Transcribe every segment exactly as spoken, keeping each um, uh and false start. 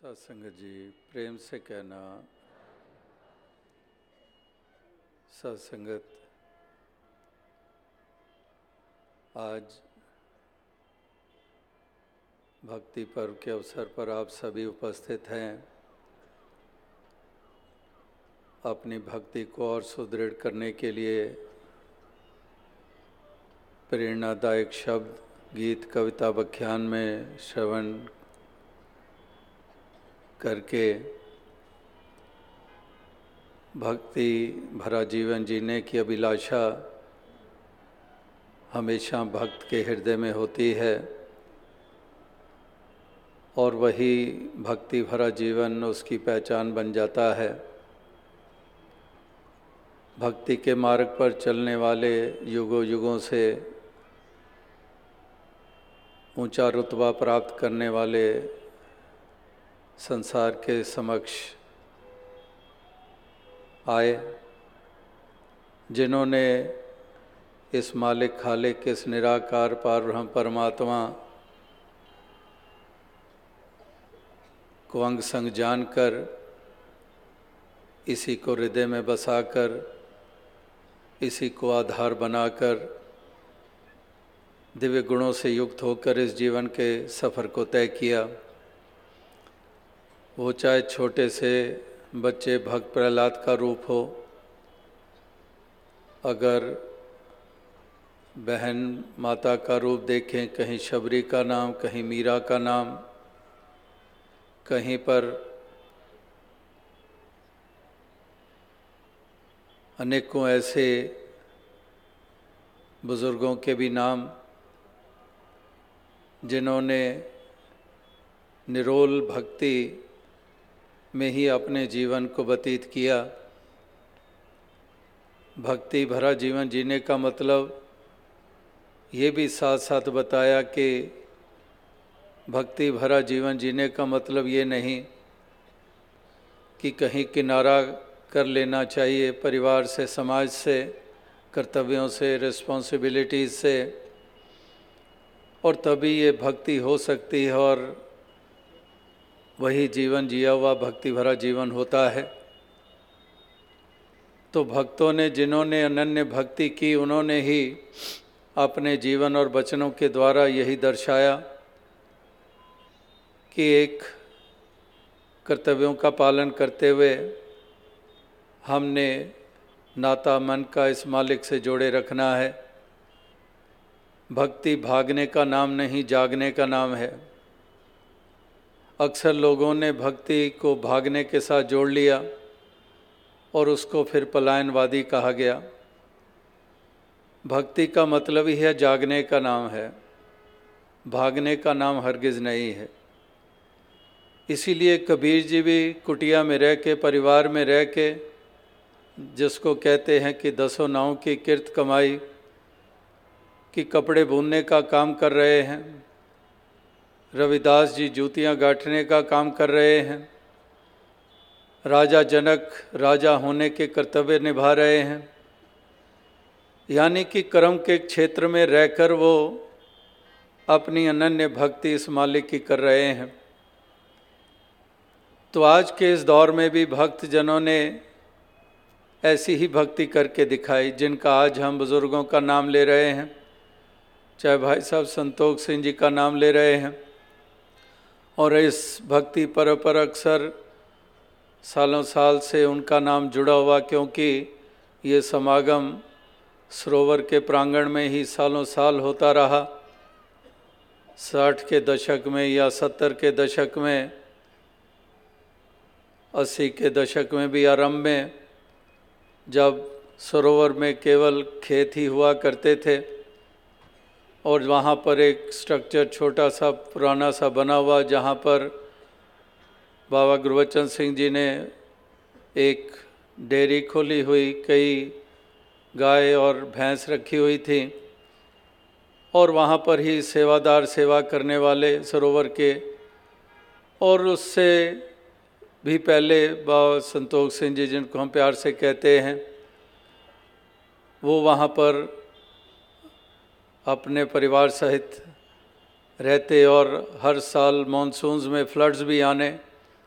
सत्संगत जी प्रेम से कहना, सत्संगत आज भक्ति पर्व के अवसर पर आप सभी उपस्थित हैं। अपनी भक्ति को और सुदृढ़ करने के लिए प्रेरणादायक शब्द, गीत, कविता, व्याख्यान में श्रवण करके भक्ति भरा जीवन जीने की अभिलाषा हमेशा भक्त के हृदय में होती है और वही भक्ति भरा जीवन उसकी पहचान बन जाता है। भक्ति के मार्ग पर चलने वाले युगों युगों से ऊंचा रुतबा प्राप्त करने वाले संसार के समक्ष आए, जिन्होंने इस मालिक खालिक इस निराकार पारब्रह्म परमात्मा को अंग संग जानकर इसी को हृदय में बसाकर इसी को आधार बनाकर दिव्य गुणों से युक्त होकर इस जीवन के सफ़र को तय किया। वो चाहे छोटे से बच्चे भक्त प्रहलाद का रूप हो, अगर बहन माता का रूप देखें, कहीं शबरी का नाम, कहीं मीरा का नाम, कहीं पर अनेकों ऐसे बुज़ुर्गों के भी नाम जिन्होंने निरोल भक्ति में ही अपने जीवन को व्यतीत किया। भक्ति भरा जीवन जीने का मतलब ये भी साथ साथ बताया कि भक्ति भरा जीवन जीने का मतलब ये नहीं कि कहीं किनारा कर लेना चाहिए परिवार से, समाज से, कर्तव्यों से, रिस्पॉन्सिबिलिटीज़ से, और तभी ये भक्ति हो सकती है और वही जीवन जिया हुआ भक्ति भरा जीवन होता है। तो भक्तों ने जिन्होंने अनन्य भक्ति की, उन्होंने ही अपने जीवन और वचनों के द्वारा यही दर्शाया कि एक कर्तव्यों का पालन करते हुए हमने नाता मन का इस मालिक से जोड़े रखना है। भक्ति भागने का नाम नहीं, जागने का नाम है। अक्सर लोगों ने भक्ति को भागने के साथ जोड़ लिया और उसको फिर पलायनवादी कहा गया। भक्ति का मतलब ही है जागने का नाम है, भागने का नाम हरगिज़ नहीं है। इसीलिए कबीर जी भी कुटिया में रह के, परिवार में रह के, जिसको कहते हैं कि दसों नावों की किर्त कमाई, कि कपड़े बुनने का काम कर रहे हैं। रविदास जी जूतियां गांठने का काम कर रहे हैं। राजा जनक राजा होने के कर्तव्य निभा रहे हैं। यानी कि कर्म के क्षेत्र में रहकर वो अपनी अनन्य भक्ति इस मालिक की कर रहे हैं। तो आज के इस दौर में भी भक्त जनों ने ऐसी ही भक्ति करके दिखाई, जिनका आज हम बुज़ुर्गों का नाम ले रहे हैं, चाहे भाई साहब संतोष सिंह जी का नाम ले रहे हैं। और इस भक्ति पर्व पर अक्सर सालों साल से उनका नाम जुड़ा हुआ, क्योंकि ये समागम सरोवर के प्रांगण में ही सालों साल होता रहा। साठ के दशक में या सत्तर के दशक में, अस्सी के दशक में भी आरंभ में, जब सरोवर में केवल खेत ही हुआ करते थे और वहाँ पर एक स्ट्रक्चर छोटा सा पुराना सा बना हुआ, जहाँ पर बाबा गुरबचन सिंह जी ने एक डेयरी खोली हुई, कई गाय और भैंस रखी हुई थी, और वहाँ पर ही सेवादार सेवा करने वाले सरोवर के, और उससे भी पहले बाबा संतोष सिंह जी, जिनको हम प्यार से कहते हैं, वो वहाँ पर अपने परिवार सहित रहते और हर साल मॉनसून्स में फ्लड्स भी आने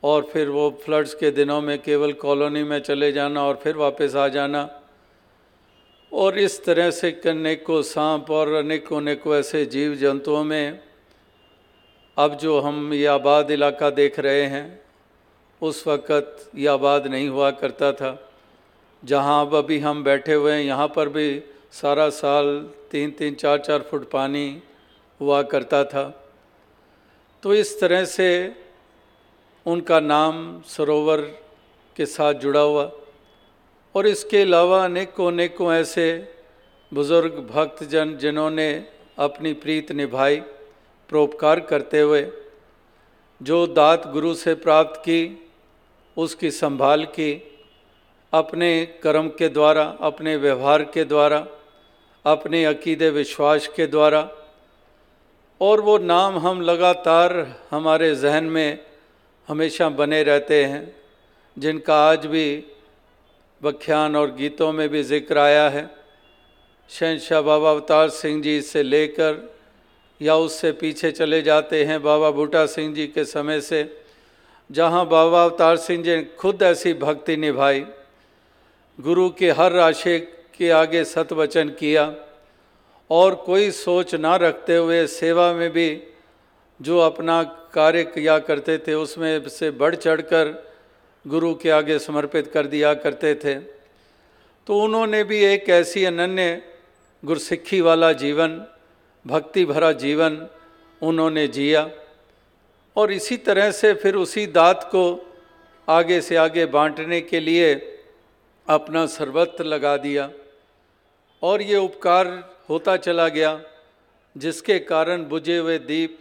और फिर वो फ्लड्स के दिनों में केवल कॉलोनी में चले जाना और फिर वापस आ जाना, और इस तरह से अनेकों सांप और अनेकों अनेकों ऐसे जीव जंतुओं में अब जो हम ये आबाद इलाका देख रहे हैं, उस वक़्त ये आबाद नहीं हुआ करता था। जहाँ अब अभी हम बैठे हुए हैं, यहाँ पर भी सारा साल तीन तीन चार चार फुट पानी हुआ करता था। तो इस तरह से उनका नाम सरोवर के साथ जुड़ा हुआ। और इसके अलावा अनेकों अनेकों ऐसे बुज़ुर्ग भक्तजन जिन्होंने अपनी प्रीत निभाई परोपकार करते हुए, जो दात गुरु से प्राप्त की उसकी संभाल की अपने कर्म के द्वारा, अपने व्यवहार के द्वारा, अपने अकीदे विश्वास के द्वारा। और वो नाम हम लगातार हमारे जहन में हमेशा बने रहते हैं, जिनका आज भी व्याख्यान और गीतों में भी जिक्र आया है। शहंशाह बाबा अवतार सिंह जी से लेकर या उससे पीछे चले जाते हैं बाबा बूटा सिंह जी के समय से, जहाँ बाबा अवतार सिंह जी ने खुद ऐसी भक्ति निभाई, गुरु के हर आशय के आगे सतवचन किया और कोई सोच ना रखते हुए सेवा में भी जो अपना कार्य किया करते थे उसमें से बढ़ चढ़कर गुरु के आगे समर्पित कर दिया करते थे। तो उन्होंने भी एक ऐसी अनन्य गुरसिक्खी वाला जीवन, भक्ति भरा जीवन उन्होंने जिया, और इसी तरह से फिर उसी दात को आगे से आगे बांटने के लिए अपना सर्वत्र लगा दिया, और ये उपकार होता चला गया, जिसके कारण बुझे हुए दीप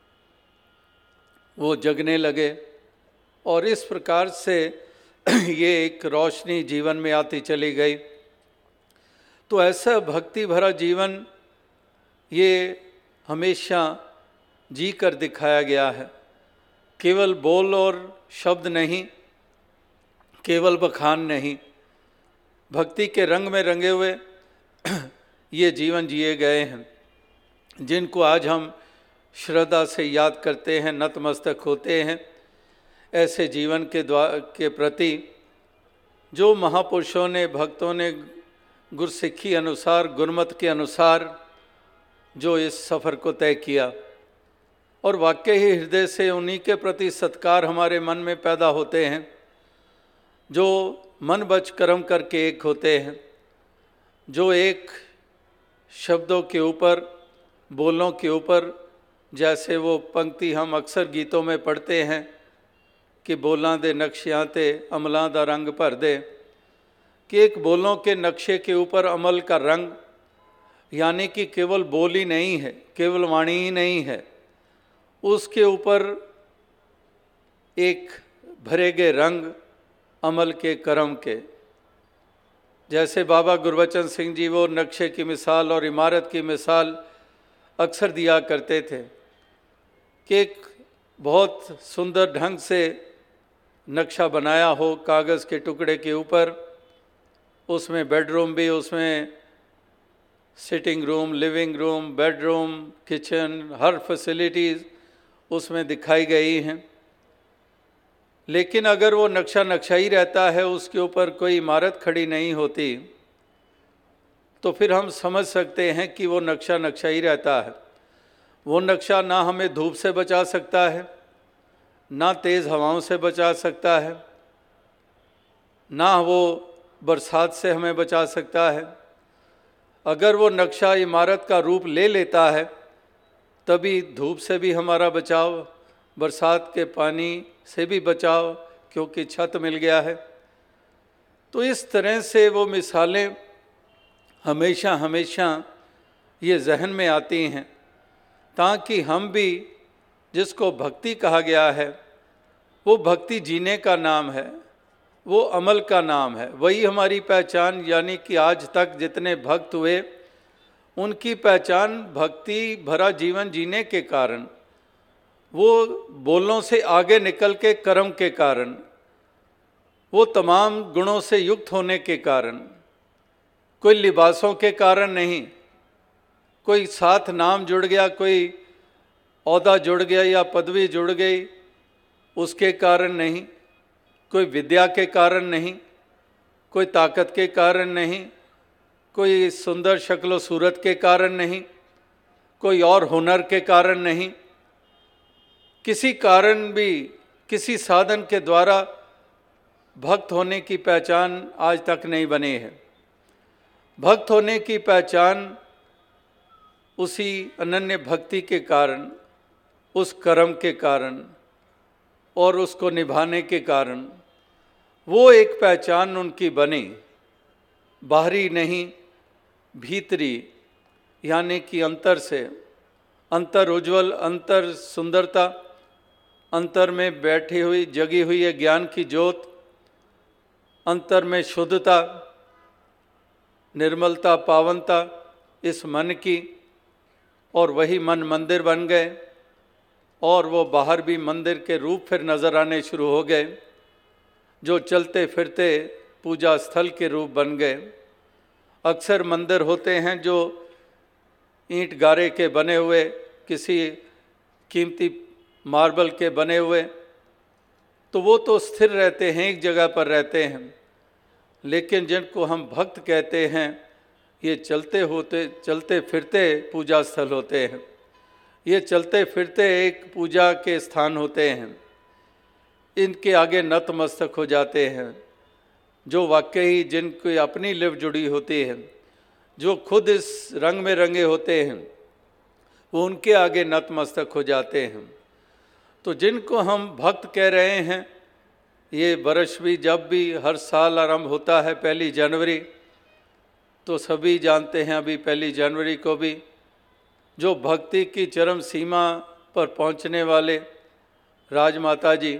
वो जगने लगे, और इस प्रकार से ये एक रोशनी जीवन में आती चली गई। तो ऐसा भक्ति भरा जीवन ये हमेशा जी कर दिखाया गया है, केवल बोल और शब्द नहीं, केवल बखान नहीं, भक्ति के रंग में रंगे हुए ये जीवन जिए गए हैं, जिनको आज हम श्रद्धा से याद करते हैं, नतमस्तक होते हैं। ऐसे जीवन के द्वार के प्रति जो महापुरुषों ने, भक्तों ने गुरसिक्खी अनुसार, गुरमत के अनुसार जो इस सफ़र को तय किया, और वाकई ही हृदय से उन्हीं के प्रति सत्कार हमारे मन में पैदा होते हैं, जो मन बच कर्म करके एक होते हैं, जो एक शब्दों के ऊपर, बोलों के ऊपर, जैसे वो पंक्ति हम अक्सर गीतों में पढ़ते हैं कि बोलां दे नक्शियां ते अमलां दा रंग भर दे, कि एक बोलों के नक्शे के ऊपर अमल का रंग, यानी कि केवल बोल ही नहीं है, केवल वाणी ही नहीं है, उसके ऊपर एक भरे गए रंग अमल के कर्म के। जैसे बाबा गुरबचन सिंह जी वो नक्शे की मिसाल और इमारत की मिसाल अक्सर दिया करते थे कि एक बहुत सुंदर ढंग से नक्शा बनाया हो कागज़ के टुकड़े के ऊपर, उसमें बेडरूम भी, उसमें sitting room, living room, bedroom, kitchen, हर फैसिलिटीज़ उसमें दिखाई गई हैं। लेकिन अगर वो नक्शा नक्शा ही रहता है, उसके ऊपर कोई इमारत खड़ी नहीं होती, तो फिर हम समझ सकते हैं कि वो नक्शा नक्शा ही रहता है। वो नक्शा ना हमें धूप से बचा सकता है, ना तेज़ हवाओं से बचा सकता है, ना वो बरसात से हमें बचा सकता है। अगर वो नक्शा इमारत का रूप ले लेता है, तभी धूप से भी हमारा बचाव, बरसात के पानी से भी बचाव, क्योंकि छत मिल गया है। तो इस तरह से वो मिसालें हमेशा हमेशा ये जहन में आती हैं, ताकि हम भी, जिसको भक्ति कहा गया है, वो भक्ति जीने का नाम है, वो अमल का नाम है, वही हमारी पहचान। यानी कि आज तक जितने भक्त हुए, उनकी पहचान भक्ति भरा जीवन जीने के कारण, वो बोलों से आगे निकल के कर्म के कारण, वो तमाम गुणों से युक्त होने के कारण, कोई लिबासों के कारण नहीं, कोई साथ नाम जुड़ गया, कोई औहदा जुड़ गया या पदवी जुड़ गई, उसके कारण नहीं, कोई विद्या के कारण नहीं, कोई ताकत के कारण नहीं, कोई सुंदर शक्ल सूरत के कारण नहीं, कोई और हुनर के कारण नहीं, किसी कारण भी, किसी साधन के द्वारा भक्त होने की पहचान आज तक नहीं बनी है। भक्त होने की पहचान उसी अनन्य भक्ति के कारण, उस कर्म के कारण और उसको निभाने के कारण, वो एक पहचान उनकी बनी, बाहरी नहीं भीतरी, यानी कि अंतर से, अंतर उज्ज्वल, अंतर सुंदरता, अंतर में बैठी हुई जगी हुई है ज्ञान की ज्योत, अंतर में शुद्धता, निर्मलता, पावनता इस मन की, और वही मन मंदिर बन गए और वो बाहर भी मंदिर के रूप फिर नज़र आने शुरू हो गए, जो चलते फिरते पूजा स्थल के रूप बन गए। अक्सर मंदिर होते हैं जो ईंट गारे के बने हुए, किसी कीमती मार्बल के बने हुए, तो वो तो स्थिर रहते हैं, एक जगह पर रहते हैं। लेकिन जिनको हम भक्त कहते हैं, ये चलते होते चलते फिरते पूजा स्थल होते हैं, ये चलते फिरते एक पूजा के स्थान होते हैं। इनके आगे नतमस्तक हो जाते हैं, जो वाकई जिनकी अपनी लिव जुड़ी होती है, जो खुद इस रंग में रंगे होते हैं, वो उनके आगे नतमस्तक हो जाते हैं। तो जिनको हम भक्त कह रहे हैं, ये वर्ष भी जब भी हर साल आरंभ होता है पहली जनवरी, तो सभी जानते हैं अभी पहली जनवरी को भी जो भक्ति की चरम सीमा पर पहुंचने वाले राजमाता जी,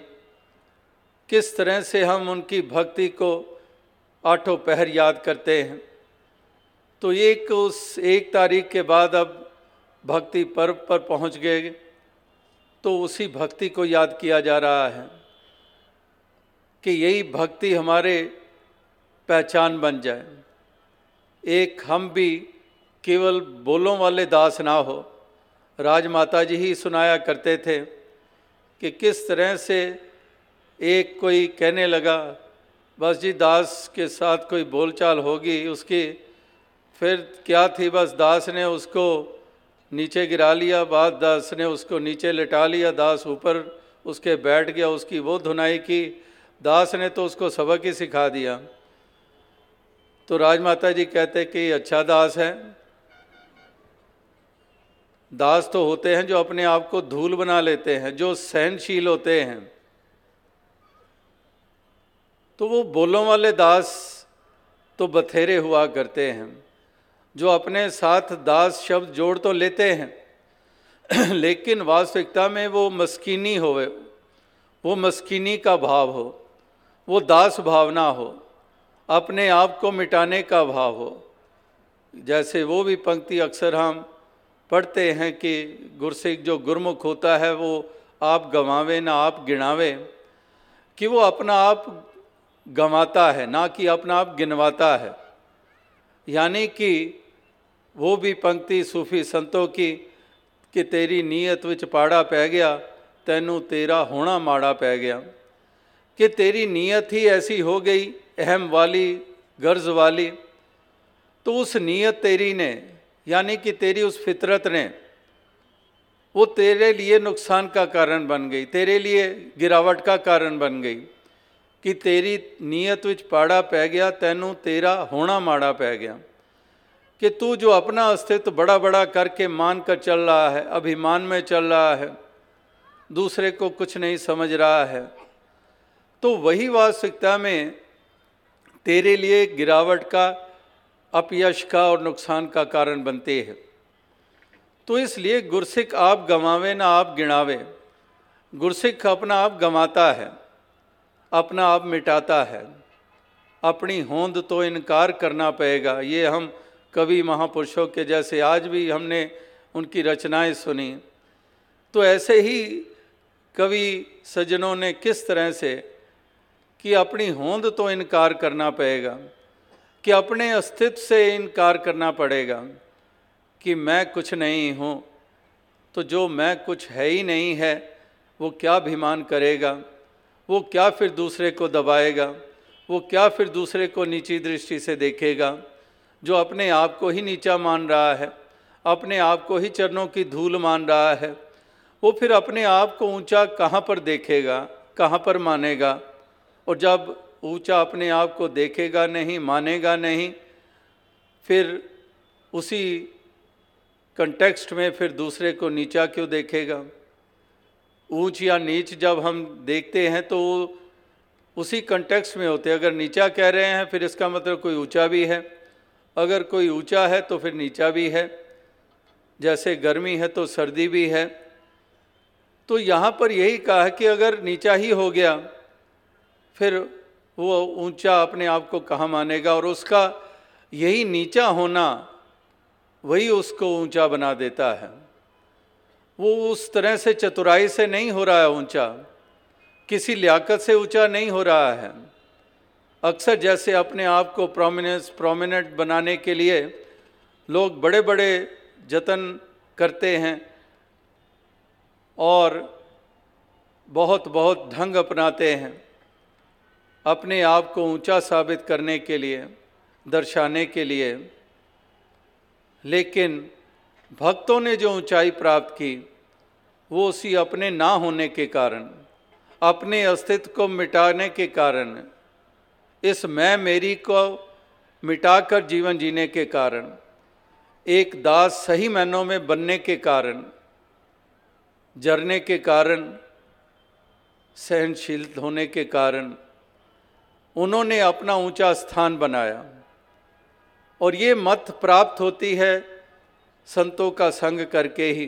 किस तरह से हम उनकी भक्ति को आठों पहर याद करते हैं। तो एक उस एक तारीख के बाद अब भक्ति पर्व पर पहुंच गए, तो उसी भक्ति को याद किया जा रहा है कि यही भक्ति हमारे पहचान बन जाए। एक हम भी केवल बोलों वाले दास ना हो। राजमाता जी ही सुनाया करते थे कि किस तरह से एक कोई कहने लगा, बस जी दास के साथ कोई बोलचाल होगी उसकी, फिर क्या थी, बस दास ने उसको नीचे गिरा लिया, बाद दास ने उसको नीचे लिटा लिया, दास ऊपर उसके बैठ गया, उसकी वो धुनाई की, दास ने तो उसको सबक ही सिखा दिया। तो राजमाता जी कहते कि अच्छा दास है। दास तो होते हैं जो अपने आप को धूल बना लेते हैं, जो सहनशील होते हैं। तो वो बोलों वाले दास तो बथेरे हुआ करते हैं, जो अपने साथ दास शब्द जोड़ तो लेते हैं लेकिन वास्तविकता में वो मस्कीनी होवे, वो मस्कीनी का भाव हो, वो दास भावना हो, अपने आप को मिटाने का भाव हो। जैसे वो भी पंक्ति अक्सर हम पढ़ते हैं कि गुरसिख जो गुरमुख होता है वो आप गंवावे ना आप गिनावे, कि वो अपना आप गंवाता है ना कि अपना आप गिनवाता है। यानी कि वो भी पंक्ति सूफी संतों की कि तेरी नीयत विच पाड़ा पै गया, तैनू तेरा होना माड़ा पै गया, कि तेरी नीयत ही ऐसी हो गई, अहम वाली, गर्ज वाली, तो उस नीयत तेरी ने, यानी कि तेरी उस फितरत ने, वो तेरे लिए नुकसान का कारण बन गई, तेरे लिए गिरावट का कारण बन गई, कि तेरी नीयत विच पाड़ा पै गया, तैनू तेरा होना माड़ा पै गया, कि तू जो अपना अस्तित्व बड़ा बड़ा करके मान कर चल रहा है, अभिमान में चल रहा है, दूसरे को कुछ नहीं समझ रहा है, तो वही वास्तविकता में तेरे लिए गिरावट का, अपयश का और नुकसान का कारण बनते हैं। तो इसलिए गुरसिख आप गंवावे ना आप गिनावे। गुरसिख अपना आप गंवाता है, अपना आप मिटाता है, अपनी होंद तो इनकार करना पड़ेगा। ये हम कवि महापुरुषों के जैसे आज भी हमने उनकी रचनाएं सुनी, तो ऐसे ही कवि सज्जनों ने किस तरह से कि अपनी होंद तो इनकार करना पड़ेगा, कि अपने अस्तित्व से इनकार करना पड़ेगा कि मैं कुछ नहीं हूँ। तो जो मैं कुछ है ही नहीं है, वो क्या अभिमान करेगा, वो क्या फिर दूसरे को दबाएगा, वो क्या फिर दूसरे को नीची दृष्टि से देखेगा। जो अपने आप को ही नीचा मान रहा है, अपने आप को ही चरणों की धूल मान रहा है, वो फिर अपने आप को ऊंचा कहाँ पर देखेगा, कहाँ पर मानेगा। और जब ऊंचा अपने आप को देखेगा नहीं, मानेगा नहीं, फिर उसी कंटेक्स्ट में फिर दूसरे को नीचा क्यों देखेगा। ऊंच या नीच जब हम देखते हैं तो उसी कंटेक्स्ट में होते हैं। अगर नीचा कह रहे हैं फिर इसका मतलब कोई ऊंचा भी है, अगर कोई ऊंचा है तो फिर नीचा भी है। जैसे गर्मी है तो सर्दी भी है। तो यहाँ पर यही कहा है कि अगर नीचा ही हो गया फिर वो ऊंचा अपने आप को कहाँ मानेगा। और उसका यही नीचा होना वही उसको ऊंचा बना देता है। वो उस तरह से चतुराई से नहीं हो रहा है ऊंचा, किसी लियाकत से ऊंचा नहीं हो रहा है। अक्सर जैसे अपने आप को प्रोमिनेंस प्रोमिनेंट बनाने के लिए लोग बड़े बड़े जतन करते हैं और बहुत बहुत ढंग अपनाते हैं अपने आप को ऊंचा साबित करने के लिए, दर्शाने के लिए। लेकिन भक्तों ने जो ऊंचाई प्राप्त की वो उसी अपने ना होने के कारण, अपने अस्तित्व को मिटाने के कारण, इस मैं मेरी को मिटाकर जीवन जीने के कारण, एक दास सही मायनों में बनने के कारण, जरने के कारण, सहनशील होने के कारण उन्होंने अपना ऊंचा स्थान बनाया। और ये मत प्राप्त होती है संतों का संग करके ही,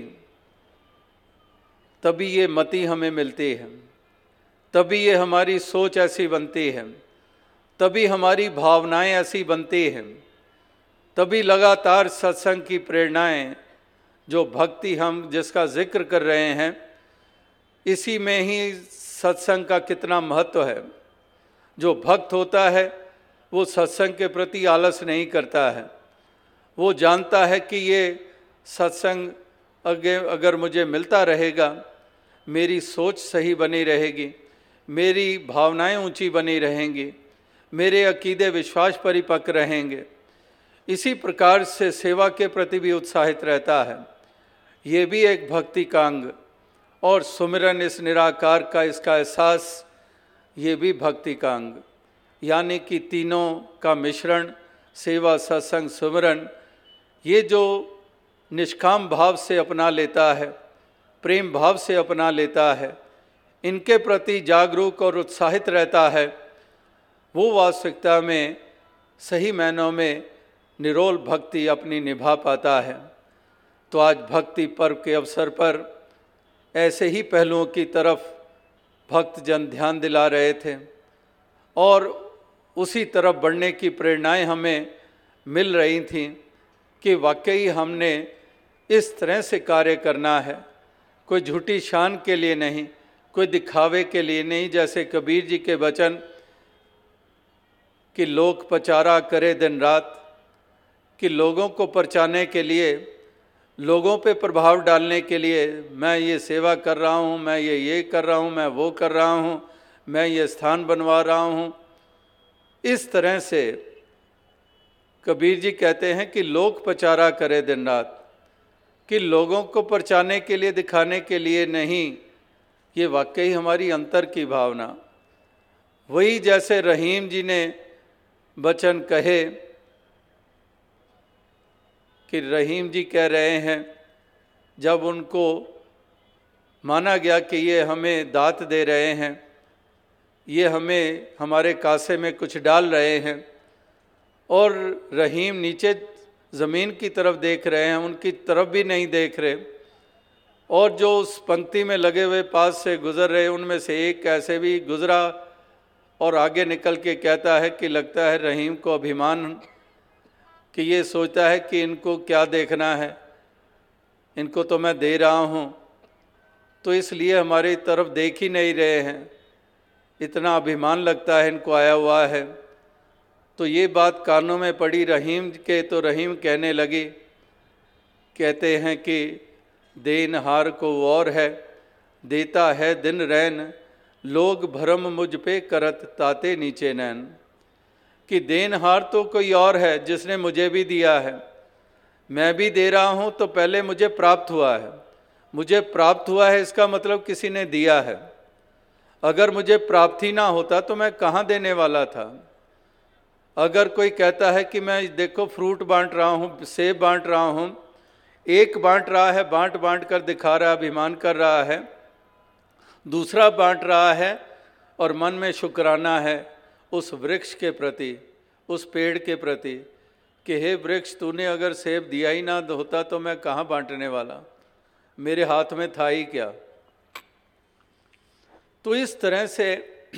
तभी ये मति हमें मिलती है, तभी ये हमारी सोच ऐसी बनती है, तभी हमारी भावनाएं ऐसी बनती हैं, तभी लगातार सत्संग की प्रेरणाएं, जो भक्ति हम जिसका जिक्र कर रहे हैं, इसी में ही सत्संग का कितना महत्व है। जो भक्त होता है वो सत्संग के प्रति आलस नहीं करता है। वो जानता है कि ये सत्संग अगर अगर मुझे मिलता रहेगा, मेरी सोच सही बनी रहेगी, मेरी भावनाएं ऊंची बनी रहेंगी, मेरे अकीदे विश्वास परिपक्व रहेंगे। इसी प्रकार से सेवा के प्रति भी उत्साहित रहता है। ये भी एक भक्ति का अंग, और सुमिरन इस निराकार का, इसका एहसास, ये भी भक्ति का अंग। यानी कि तीनों का मिश्रण, सेवा सत्संग सुमिरन, ये जो निष्काम भाव से अपना लेता है, प्रेम भाव से अपना लेता है, इनके प्रति जागरूक और उत्साहित रहता है, वो वास्तविकता में सही मायनों में निरोल भक्ति अपनी निभा पाता है। तो आज भक्ति पर्व के अवसर पर ऐसे ही पहलुओं की तरफ भक्तजन ध्यान दिला रहे थे और उसी तरफ बढ़ने की प्रेरणाएं हमें मिल रही थीं कि वाकई हमने इस तरह से कार्य करना है, कोई झूठी शान के लिए नहीं, कोई दिखावे के लिए नहीं। जैसे कबीर जी के वचन कि लोक पचारा करे दिन रात, कि लोगों को परचाने के लिए, लोगों पे प्रभाव डालने के लिए मैं ये सेवा कर रहा हूँ, मैं ये ये कर रहा हूँ, मैं वो कर रहा हूँ, मैं ये स्थान बनवा रहा हूँ। इस तरह से कबीर जी कहते हैं कि लोक पचारा करे दिन रात, कि लोगों को परचाने के लिए, दिखाने के लिए नहीं। ये वाकई हमारी अंतर की भावना। वही जैसे रहीम जी ने वचन कहे कि रहीम जी कह रहे हैं, जब उनको माना गया कि ये हमें दात दे रहे हैं, ये हमें हमारे कासे में कुछ डाल रहे हैं, और रहीम नीचे ज़मीन की तरफ देख रहे हैं, उनकी तरफ भी नहीं देख रहे, और जो उस पंक्ति में लगे हुए पास से गुज़र रहे उनमें से एक ऐसे भी गुज़रा और आगे निकल के कहता है कि लगता है रहीम को अभिमान कि ये सोचता है कि इनको क्या देखना है, इनको तो मैं दे रहा हूँ, तो इसलिए हमारी तरफ देख ही नहीं रहे हैं, इतना अभिमान लगता है इनको आया हुआ है। तो ये बात कानों में पड़ी रहीम के, तो रहीम कहने लगी, कहते हैं कि देनहार को और है, देता है दिन रैन, लोग भरम मुझ पे करत ताते नीचे नैन। कि देनहार तो कोई और है जिसने मुझे भी दिया है, मैं भी दे रहा हूँ तो पहले मुझे प्राप्त हुआ है। मुझे प्राप्त हुआ है इसका मतलब किसी ने दिया है। अगर मुझे प्राप्त ही ना होता तो मैं कहाँ देने वाला था। अगर कोई कहता है कि मैं देखो फ्रूट बांट रहा हूँ, सेब बांट रहा हूँ, एक बांट रहा है, बांट बांट कर दिखा रहा है, अभिमान कर रहा है, दूसरा बांट रहा है और मन में शुक्राना है उस वृक्ष के प्रति, उस पेड़ के प्रति कि हे वृक्ष, तूने अगर सेब दिया ही ना होता तो मैं कहाँ बांटने वाला, मेरे हाथ में था ही क्या। तो इस तरह से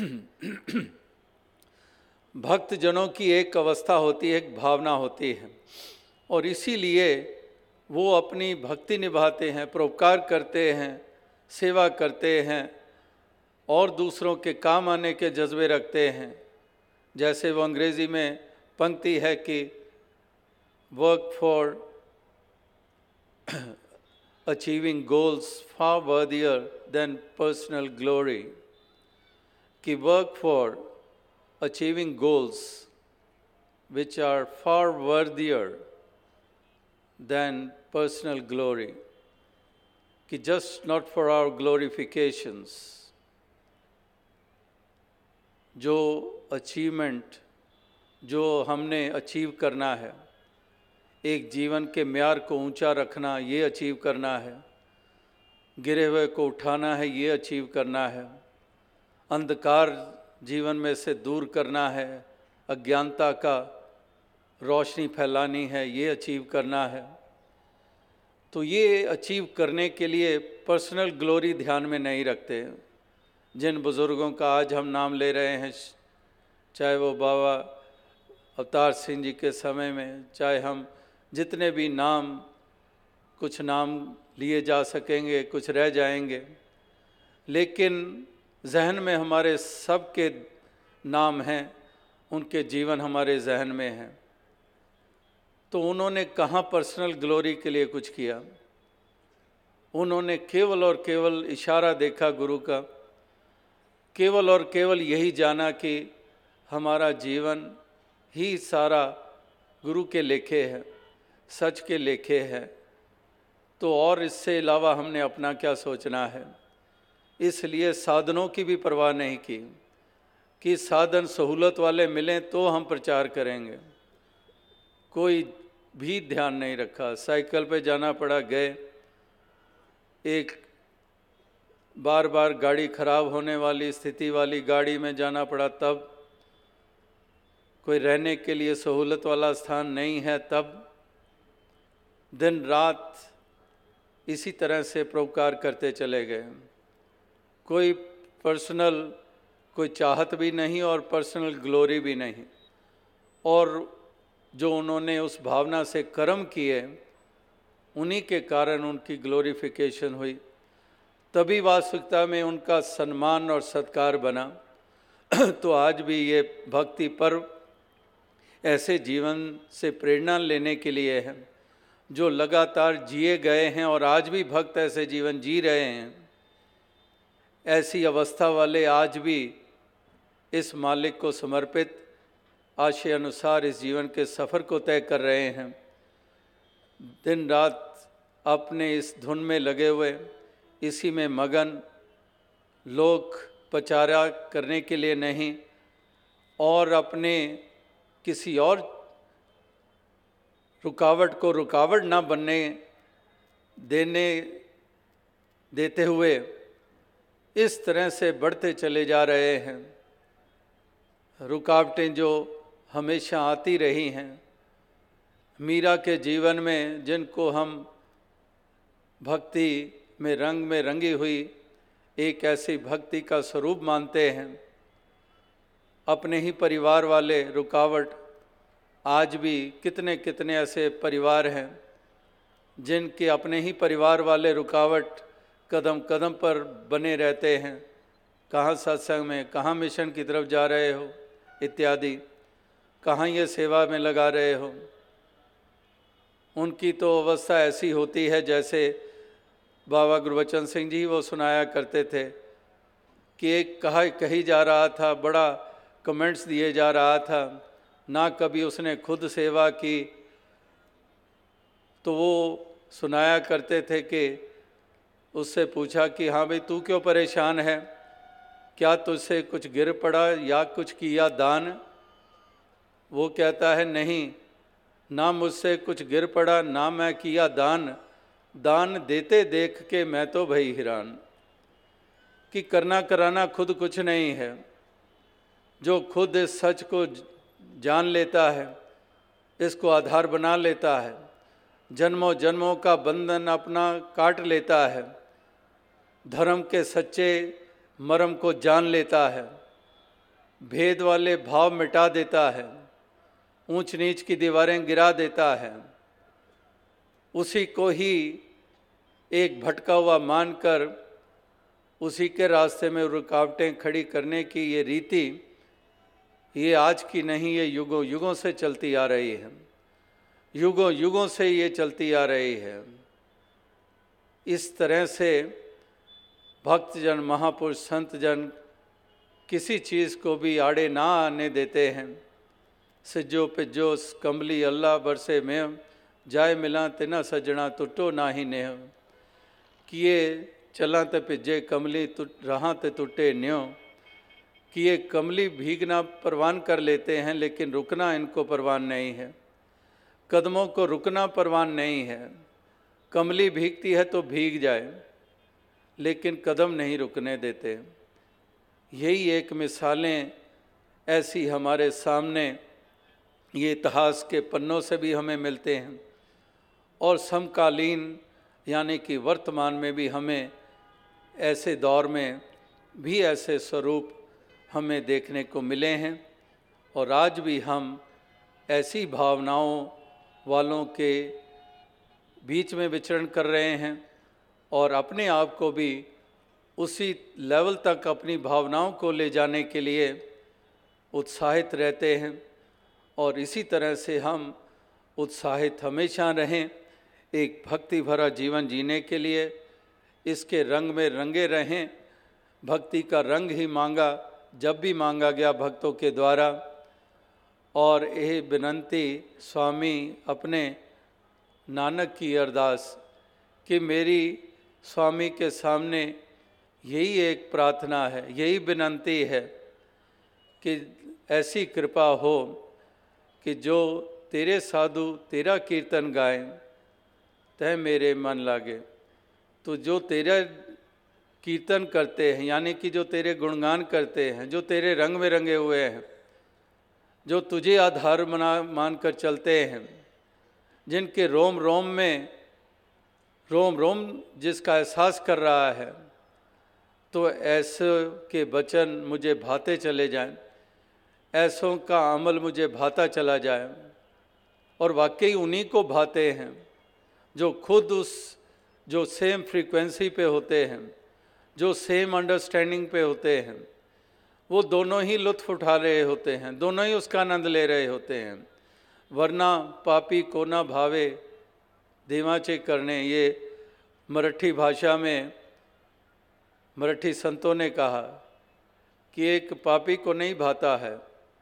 भक्त जनों की एक अवस्था होती है, एक भावना होती है, और इसीलिए वो अपनी भक्ति निभाते हैं, परोपकार करते हैं, सेवा करते हैं और दूसरों के काम आने के जज्बे रखते हैं। जैसे वो अंग्रेजी में पंक्ति है कि work for achieving goals far worthier than personal glory, कि work for achieving goals which are far worthier than personal glory, कि just not for our glorifications, जो अचीवमेंट जो हमने अचीव करना है, एक जीवन के म्यार को ऊंचा रखना, ये अचीव करना है, गिरे हुए को उठाना है, ये अचीव करना है, अंधकार जीवन में से दूर करना है, अज्ञानता का रोशनी फैलानी है, ये अचीव करना है। तो ये अचीव करने के लिए पर्सनल ग्लोरी ध्यान में नहीं रखते। जिन बुज़ुर्गों का आज हम नाम ले रहे हैं, चाहे वो बाबा अवतार सिंह जी के समय में, चाहे हम जितने भी नाम, कुछ नाम लिए जा सकेंगे, कुछ रह जाएंगे, लेकिन जहन में हमारे सबके नाम हैं, उनके जीवन हमारे जहन में हैं। तो उन्होंने कहाँ पर्सनल ग्लोरी के लिए कुछ किया। उन्होंने केवल और केवल इशारा देखा गुरु का, केवल और केवल यही जाना कि हमारा जीवन ही सारा गुरु के लेखे है, सच के लेखे है, तो और इससे अलावा हमने अपना क्या सोचना है। इसलिए साधनों की भी परवाह नहीं की कि साधन सहूलत वाले मिलें तो हम प्रचार करेंगे, कोई भी ध्यान नहीं रखा। साइकिल पे जाना पड़ा, गए, एक बार बार गाड़ी खराब होने वाली स्थिति वाली गाड़ी में जाना पड़ा, तब कोई रहने के लिए सहूलत वाला स्थान नहीं है, तब दिन रात इसी तरह से परोपकार करते चले गए। कोई पर्सनल कोई चाहत भी नहीं और पर्सनल ग्लोरी भी नहीं, और जो उन्होंने उस भावना से कर्म किए उन्हीं के कारण उनकी ग्लोरिफिकेशन हुई, तभी वास्तविकता में उनका सम्मान और सत्कार बना। तो आज भी ये भक्ति पर्व ऐसे जीवन से प्रेरणा लेने के लिए है जो लगातार जिए गए हैं और आज भी भक्त ऐसे जीवन जी रहे हैं। ऐसी अवस्था वाले आज भी इस मालिक को समर्पित आशय अनुसार इस जीवन के सफ़र को तय कर रहे हैं। दिन रात अपने इस धुन में लगे हुए, इसी में मगन, लोक पचारा करने के लिए नहीं और अपने किसी और रुकावट को रुकावट ना बनने देने देते हुए इस तरह से बढ़ते चले जा रहे हैं। रुकावटें जो हमेशा आती रही हैं, मीरा के जीवन में जिनको हम भक्ति में रंग में रंगी हुई एक ऐसी भक्ति का स्वरूप मानते हैं, अपने ही परिवार वाले रुकावट। आज भी कितने कितने ऐसे परिवार हैं जिनके अपने ही परिवार वाले रुकावट कदम कदम पर बने रहते हैं। कहाँ सत्संग में, कहाँ मिशन की तरफ जा रहे हो इत्यादि, कहाँ ये सेवा में लगा रहे हो। उनकी तो अवस्था ऐसी होती है जैसे बाबा गुरबचन सिंह जी वो सुनाया करते थे कि एक कहा कही जा रहा था, बड़ा कमेंट्स दिए जा रहा था, ना कभी उसने खुद सेवा की, तो वो सुनाया करते थे कि उससे पूछा कि हाँ भाई तू क्यों परेशान है, क्या तुझसे कुछ गिर पड़ा या कुछ किया दान? वो कहता है नहीं, ना मुझसे कुछ गिर पड़ा ना मैं किया दान, दान देते देख के मैं तो भई हैरान। कि करना कराना खुद कुछ नहीं है, जो खुद इस सच को जान लेता है, इसको आधार बना लेता है, जन्मों जन्मों का बंधन अपना काट लेता है, धर्म के सच्चे मर्म को जान लेता है, भेद वाले भाव मिटा देता है, ऊंच नीच की दीवारें गिरा देता है, उसी को ही एक भटका हुआ मानकर उसी के रास्ते में रुकावटें खड़ी करने की ये रीति, ये आज की नहीं, ये युगों युगों से चलती आ रही है, युगों युगों से ये चलती आ रही है। इस तरह से भक्तजन, महापुरुष, संत जन किसी चीज़ को भी आड़े ना आने देते हैं। सिजो पिजो कमली अल्लाह बरसे में, जाए मिला तिना सजना टुटो ना ही नेह। किए चला ते पिजे कमली रहा ते टुटे न्यो। कि ये कमली भीगना परवान कर लेते हैं, लेकिन रुकना इनको परवान नहीं है, कदमों को रुकना परवान नहीं है। कमली भीगती है तो भीग जाए, लेकिन कदम नहीं रुकने देते। यही एक मिसालें ऐसी हमारे सामने ये इतिहास के पन्नों से भी हमें मिलते हैं, और समकालीन यानी कि वर्तमान में भी हमें ऐसे दौर में भी ऐसे स्वरूप हमें देखने को मिले हैं। और आज भी हम ऐसी भावनाओं वालों के बीच में विचरण कर रहे हैं, और अपने आप को भी उसी लेवल तक अपनी भावनाओं को ले जाने के लिए उत्साहित रहते हैं। और इसी तरह से हम उत्साहित हमेशा रहें एक भक्ति भरा जीवन जीने के लिए, इसके रंग में रंगे रहें। भक्ति का रंग ही मांगा जब भी मांगा गया भक्तों के द्वारा। और यह विनंती स्वामी अपने नानक की अरदास कि मेरी स्वामी के सामने यही एक प्रार्थना है, यही विनंती है कि ऐसी कृपा हो कि जो तेरे साधु तेरा कीर्तन गाएं, तह मेरे मन लागे। तो जो तेरा कीर्तन करते हैं, यानी कि जो तेरे गुणगान करते हैं, जो तेरे रंग में रंगे हुए हैं, जो तुझे आधार मना मान कर चलते हैं, जिनके रोम रोम में रोम रोम जिसका एहसास कर रहा है, तो ऐसे के वचन मुझे भाते चले जाएं, ऐसों का अमल मुझे भाता चला जाए। और वाकई उन्हीं को भाते हैं जो खुद उस जो सेम फ्रीक्वेंसी पे होते हैं, जो सेम अंडरस्टैंडिंग पे होते हैं, वो दोनों ही लुत्फ़ उठा रहे होते हैं, दोनों ही उसका आनंद ले रहे होते हैं। वरना पापी को ना भावे देवाचे करने, ये मराठी भाषा में मराठी संतों ने कहा कि एक पापी को नहीं भाता है,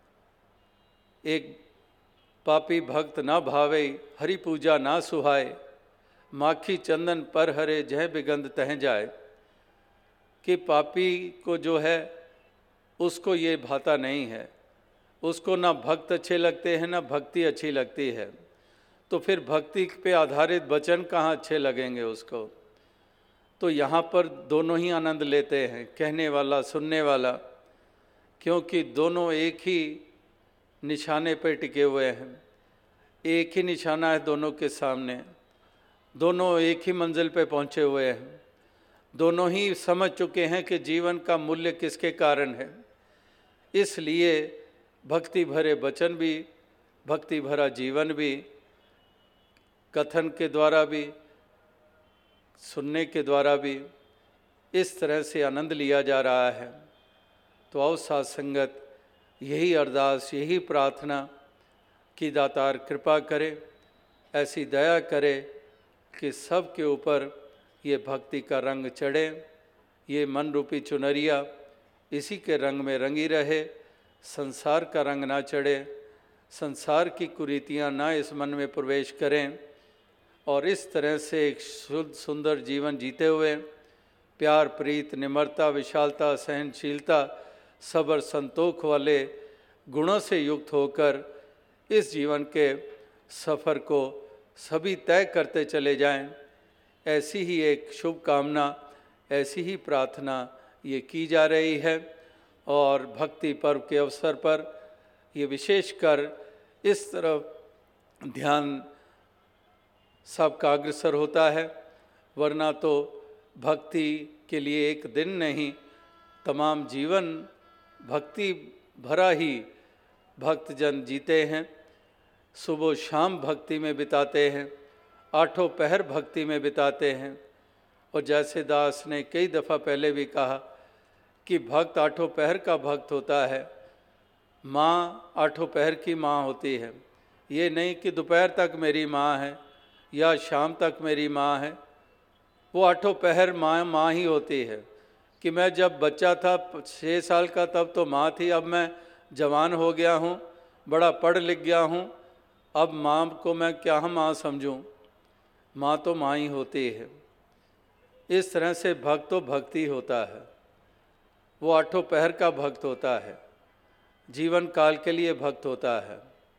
एक पापी भक्त ना भावे हरि पूजा ना सुहाए, माखी चंदन पर हरे जह बिगंध तह जाए। कि पापी को जो है उसको ये भाता नहीं है, उसको ना भक्त अच्छे लगते हैं ना भक्ति अच्छी लगती है, तो फिर भक्ति पे आधारित वचन कहाँ अच्छे लगेंगे उसको। तो यहाँ पर दोनों ही आनंद लेते हैं, कहने वाला सुनने वाला, क्योंकि दोनों एक ही निशाने पर टिके हुए हैं, एक ही निशाना है दोनों के सामने, दोनों एक ही मंजिल पे पहुँचे हुए हैं, दोनों ही समझ चुके हैं कि जीवन का मूल्य किसके कारण है। इसलिए भक्ति भरे वचन भी, भक्ति भरा जीवन भी, कथन के द्वारा भी, सुनने के द्वारा भी इस तरह से आनंद लिया जा रहा है। तो आओ साथ संगत यही अरदास, यही प्रार्थना कि दातार कृपा करे, ऐसी दया करे कि सब के ऊपर ये भक्ति का रंग चढ़े, ये मन रूपी चुनरिया इसी के रंग में रंगी रहे, संसार का रंग ना चढ़े, संसार की कुरीतियाँ ना इस मन में प्रवेश करें, और इस तरह से एक शुद्ध सुंदर जीवन जीते हुए प्यार, प्रीत, निम्रता, विशालता, सहनशीलता, सब्र, संतोख वाले गुणों से युक्त होकर इस जीवन के सफ़र को सभी तय करते चले जाएं, ऐसी ही एक शुभ कामना, ऐसी ही प्रार्थना ये की जा रही है। और भक्ति पर्व के अवसर पर ये विशेषकर इस तरफ ध्यान सबका अग्रसर होता है, वरना तो भक्ति के लिए एक दिन नहीं, तमाम जीवन भक्ति भरा ही भक्तजन जीते हैं। सुबह शाम भक्ति में बिताते हैं, आठों पहर भक्ति में बिताते हैं। और जैसे दास ने कई दफ़ा पहले भी कहा कि भक्त आठों पहर का भक्त होता है, माँ आठों पहर की माँ होती है। ये नहीं कि दोपहर तक मेरी माँ है या शाम तक मेरी माँ है, वो आठों पहर माँ माँ ही होती है। कि मैं जब बच्चा था छः साल का तब तो माँ थी, अब मैं जवान हो गया हूँ, बड़ा पढ़ लिख गया हूँ, अब माँ को मैं क्या माँ समझूँ, माँ तो माँ ही होती है। इस तरह से भक्त तो भक्ति होता है, वो आठों पहर का भक्त होता है, जीवन काल के लिए भक्त होता है।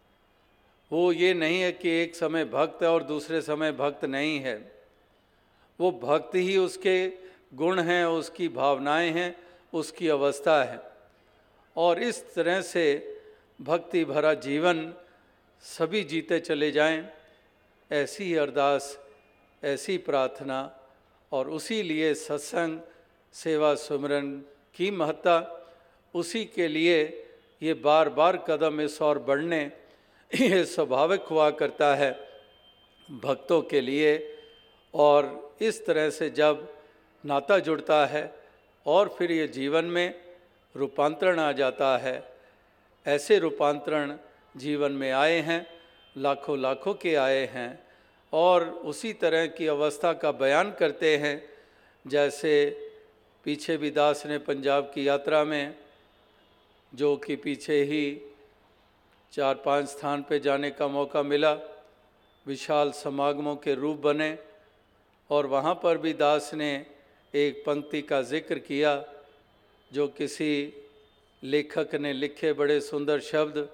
वो ये नहीं है कि एक समय भक्त है और दूसरे समय भक्त नहीं है। वो भक्त ही उसके गुण हैं, उसकी भावनाएं हैं, उसकी अवस्था है। और इस तरह से भक्ति भरा जीवन सभी जीते चले जाएं, ऐसी ही अरदास, ऐसी प्रार्थना, और उसी लिए सत्संग, सेवा, सुमिरन की महत्ता, उसी के लिए ये बार बार कदम इस ओर बढ़ने ये स्वाभाविक हुआ करता है भक्तों के लिए। और इस तरह से जब नाता जुड़ता है और फिर ये जीवन में रूपांतरण आ जाता है, ऐसे रूपांतरण जीवन में आए हैं, लाखों लाखों के आए हैं। और उसी तरह की अवस्था का बयान करते हैं, जैसे पीछे भी दास ने पंजाब की यात्रा में, जो कि पीछे ही चार पांच स्थान पे जाने का मौका मिला, विशाल समागमों के रूप बने। और वहाँ पर भी दास ने एक पंक्ति का जिक्र किया, जो किसी लेखक ने लिखे बड़े सुंदर शब्द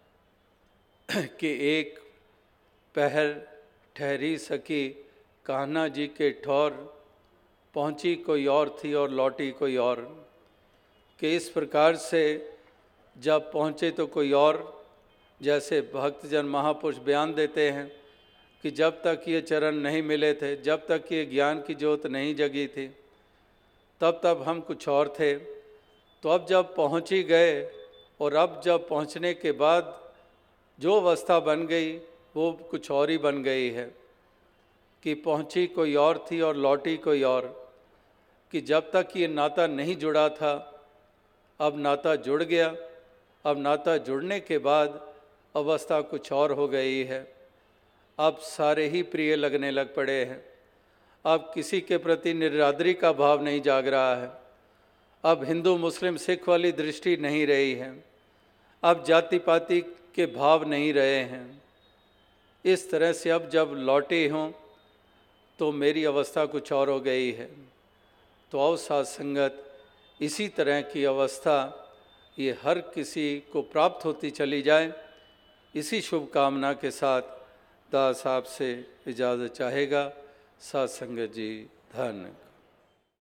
कि एक पहर ठहरी सकी कान्हा जी के ठौर, पहुँची कोई और थी और लौटी कोई और। कि इस प्रकार से जब पहुँचे तो कोई और, जैसे भक्तजन महापुरुष बयान देते हैं कि जब तक ये चरण नहीं मिले थे, जब तक ये ज्ञान की ज्योत नहीं जगी थी, तब तब हम कुछ और थे। तो अब जब पहुँच ही गए, और अब जब पहुँचने के बाद जो अवस्था बन गई वो कुछ और ही बन गई है। कि पहुँची कोई और थी और लौटी कोई और। कि जब तक ये नाता नहीं जुड़ा था, अब नाता जुड़ गया। अब नाता जुड़ने के बाद अवस्था कुछ और हो गई है। अब सारे ही प्रिय लगने लग पड़े हैं। अब किसी के प्रति निरादरी का भाव नहीं जाग रहा है। अब हिंदू मुस्लिम सिख वाली दृष्टि नहीं रही है। अब जाति पाति के भाव नहीं रहे हैं। इस तरह से अब जब लौटे हों तो मेरी अवस्था कुछ और हो गई है। तो आओ साथ संगत, इसी तरह की अवस्था ये हर किसी को प्राप्त होती चली जाए। इसी शुभकामना के साथ दास आपसे इजाज़त चाहेगा। साथ संगत जी, धन्य।